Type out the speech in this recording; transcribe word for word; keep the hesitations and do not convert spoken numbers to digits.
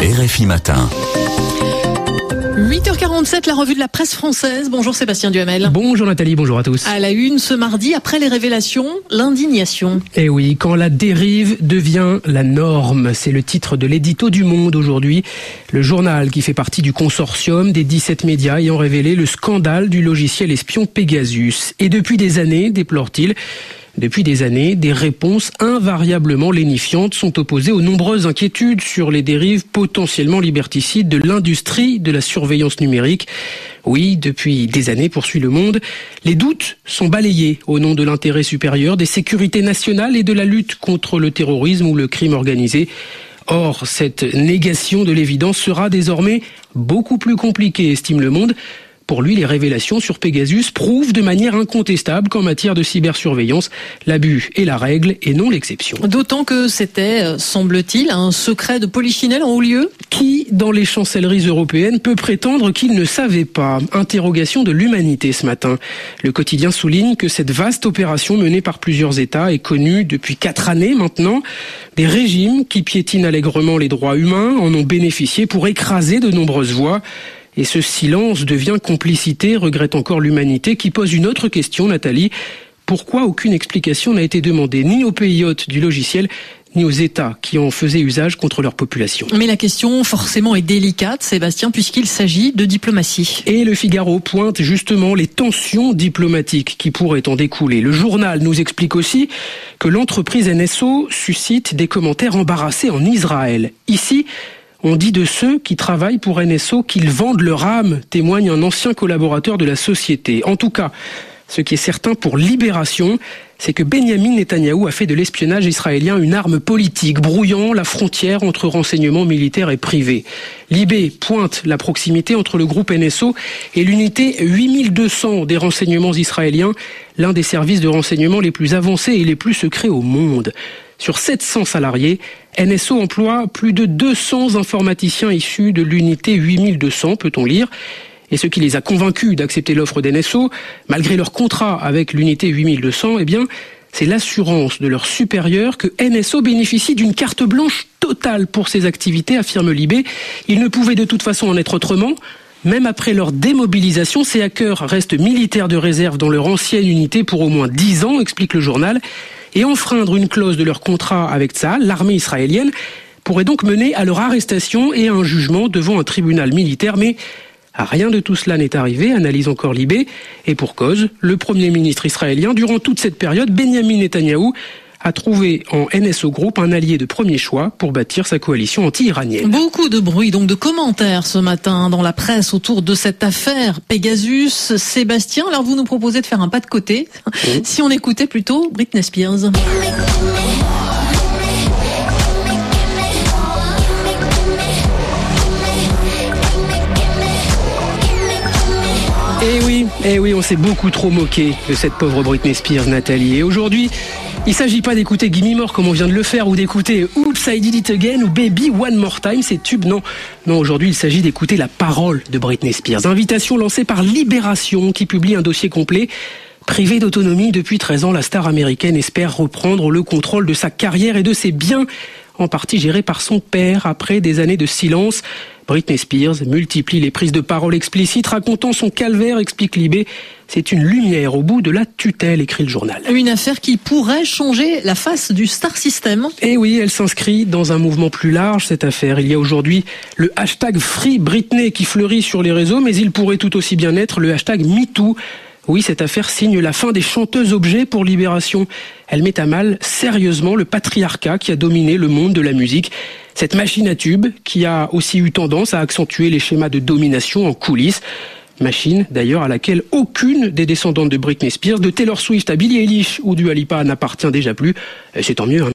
R F I Matin. huit heures quarante-sept, la revue de la presse française. Bonjour Sébastien Duhamel. Bonjour Nathalie, bonjour à tous. À la une ce mardi, après les révélations, l'indignation. Eh oui, quand la dérive devient la norme, c'est le titre de l'édito du Monde aujourd'hui. Le journal qui fait partie du consortium des dix-sept médias ayant révélé le scandale du logiciel espion Pegasus. Et depuis des années, déplore-t-il, Depuis des années, des réponses invariablement lénifiantes sont opposées aux nombreuses inquiétudes sur les dérives potentiellement liberticides de l'industrie de la surveillance numérique. Oui, depuis des années, poursuit Le Monde, les doutes sont balayés au nom de l'intérêt supérieur des sécurités nationales et de la lutte contre le terrorisme ou le crime organisé. Or, cette négation de l'évidence sera désormais beaucoup plus compliquée, estime Le Monde. Pour lui, les révélations sur Pegasus prouvent de manière incontestable qu'en matière de cybersurveillance, l'abus est la règle et non l'exception. D'autant que c'était, semble-t-il, un secret de polichinelle en haut lieu. Qui, dans les chancelleries européennes, peut prétendre qu'il ne savait pas? Interrogation de l'humanité ce matin. Le quotidien souligne que cette vaste opération menée par plusieurs États est connue depuis quatre années maintenant. Des régimes qui piétinent allègrement les droits humains en ont bénéficié pour écraser de nombreuses voix. Et ce silence devient complicité, regrette encore l'humanité, qui pose une autre question, Nathalie. Pourquoi aucune explication n'a été demandée ni aux pays hôtes du logiciel, ni aux États qui en faisaient usage contre leur population? Mais la question, forcément, est délicate, Sébastien, puisqu'il s'agit de diplomatie. Et le Figaro pointe justement les tensions diplomatiques qui pourraient en découler. Le journal nous explique aussi que l'entreprise N S O suscite des commentaires embarrassés en Israël. Ici, on dit de ceux qui travaillent pour N S O qu'ils vendent leur âme, témoigne un ancien collaborateur de la société. En tout cas, ce qui est certain pour Libération, c'est que Benyamin Netanyahou a fait de l'espionnage israélien une arme politique, brouillant la frontière entre renseignements militaires et privés. Libé pointe la proximité entre le groupe N S O et l'unité huit mille deux cents des renseignements israéliens, l'un des services de renseignement les plus avancés et les plus secrets au monde. Sur sept cents salariés, N S O emploie plus de deux cents informaticiens issus de l'unité huit mille deux cents, peut-on lire. Et ce qui les a convaincus d'accepter l'offre d'N S O, malgré leur contrat avec l'unité huit mille deux cents, eh bien, c'est l'assurance de leurs supérieurs que N S O bénéficie d'une carte blanche totale pour ses activités, affirme Libé. Il ne pouvait de toute façon en être autrement. Même après leur démobilisation, ces hackers restent militaires de réserve dans leur ancienne unité pour au moins dix ans, explique le journal. Et enfreindre une clause de leur contrat avec Tsahal, l'armée israélienne, pourrait donc mener à leur arrestation et à un jugement devant un tribunal militaire. Mais rien de tout cela n'est arrivé, analyse encore Libé. Et pour cause, le Premier ministre israélien, durant toute cette période, Benyamin Netanyahou, a trouvé en N S O Group un allié de premier choix pour bâtir sa coalition anti-iranienne. Beaucoup de bruit, donc de commentaires ce matin dans la presse autour de cette affaire Pegasus. Sébastien, alors vous nous proposez de faire un pas de côté. Oui. Si on écoutait plutôt Britney Spears. Eh oui, eh oui, on s'est beaucoup trop moqué de cette pauvre Britney Spears, Nathalie. Et aujourd'hui, il ne s'agit pas d'écouter Gimme More comme on vient de le faire, ou d'écouter Oops, I Did It Again ou Baby One More Time, ces tubes. Non, non, aujourd'hui, il s'agit d'écouter la parole de Britney Spears. Invitation lancée par Libération, qui publie un dossier complet. Privée d'autonomie depuis treize ans, la star américaine espère reprendre le contrôle de sa carrière et de ses biens, en partie gérés par son père après des années de silence. Britney Spears multiplie les prises de parole explicites racontant son calvaire, explique Libé. C'est une lumière au bout de la tutelle, écrit le journal. Une affaire qui pourrait changer la face du Star System. Et oui, elle s'inscrit dans un mouvement plus large, cette affaire. Il y a aujourd'hui le hashtag Free Britney qui fleurit sur les réseaux, mais il pourrait tout aussi bien être le hashtag MeToo. Oui, cette affaire signe la fin des chanteuses objets pour Libération. Elle met à mal sérieusement le patriarcat qui a dominé le monde de la musique. Cette machine à tubes qui a aussi eu tendance à accentuer les schémas de domination en coulisses. Machine, d'ailleurs, à laquelle aucune des descendantes de Britney Spears, de Taylor Swift à Billie Eilish ou Dua Lipa n'appartient déjà plus. Et c'est tant mieux, hein.